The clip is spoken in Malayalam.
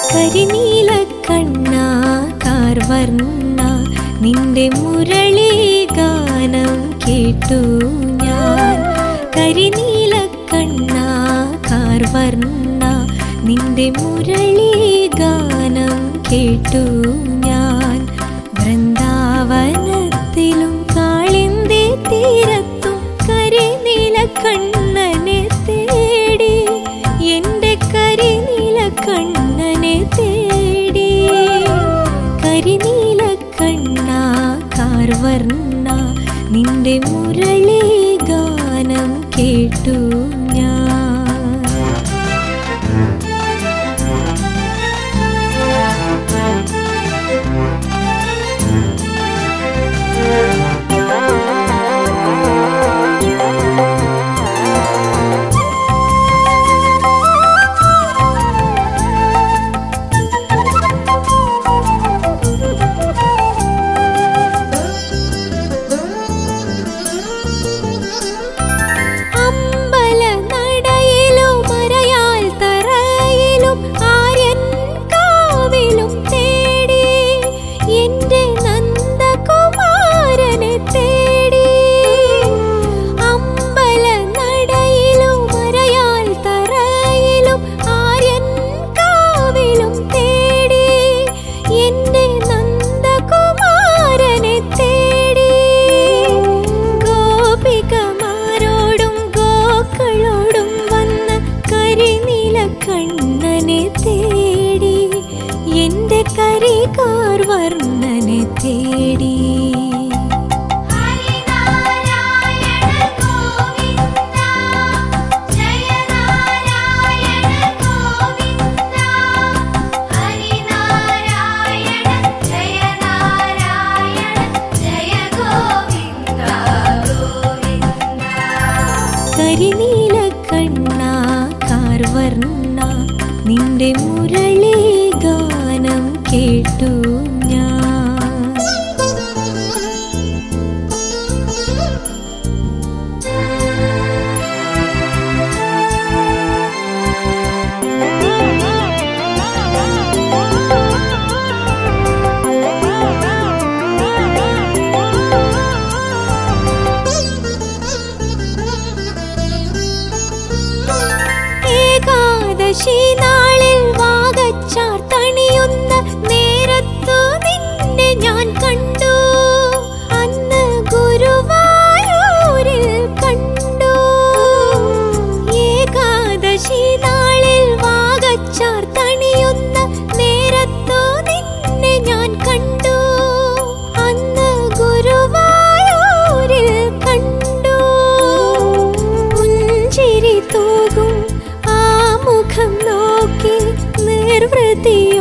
കരിനീല കണ്ണ കാർവർണ്ണ നിന്റെ മുരളി ഗാനം കേട്ടു ഞാൻ. കരിനീല കണ്ണ കാർവർണ്ണ നിന്റെ മുരളി ഗാനം കേട്ടു ഞാൻ. വൃന്ദാവനത്തിലും കാളിന്തി തീരത്തും കരിനീല കണ്ണനെ തേടി, എന്റെ കരിനീല കണ്ണനെ തേടി. കരിനീല കണ്ണ കാർവർണ്ണ നിന്റെ മുരളി ഗാനം കേട്ടു ഞാൻ. കണ്ണനെ തേടി, എന്റെ കരികാർവർണ്ണനെ തേടി. കരിനീല കണ്ണ കാർവർണ്ണ നിന്റെ മുരളി ഗാനം കേട്ടു ഞാൻ. ഏകാദശി നാളിൽ വാകച്ചാർത്തണിയുന്ന നേരത്തു നിന്നെ ഞാൻ കണ്ടു. അന്ന് ഗുരുവായൂരിൽ കണ്ടു. ഏകാദശി നാളിൽ വാകച്ചാർത്തണിയുന്ന നേരത്തു നിന്നെ ഞാൻ കണ്ടു. അന്ന് ഗുരുവായൂരിൽ കണ്ടു. പുഞ്ചിരി തൂകും മുഖം നോക്കി നിർവൃതി